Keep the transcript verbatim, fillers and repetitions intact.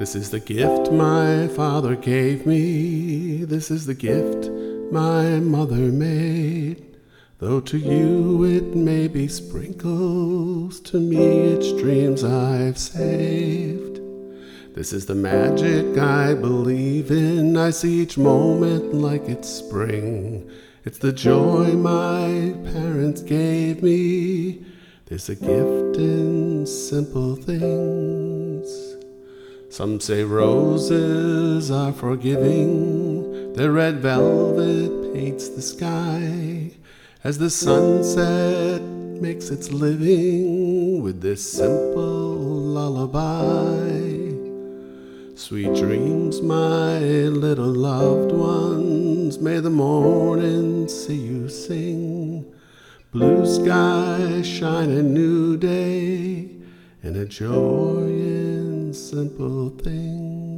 This is the gift my father gave me. This is the gift my mother made. Though to you it may be sprinkles, to me it's dreams I've saved. This is the magic I believe in. I see each moment like it's spring. It's the joy my parents gave me. There's a gift in simple things. Some say roses are forgiving. Their red velvet paints the sky as the sunset makes its living with this simple lullaby. Sweet dreams, my little loved ones. May the morning see you sing. Blue sky shine a new day, and a joy in simple things.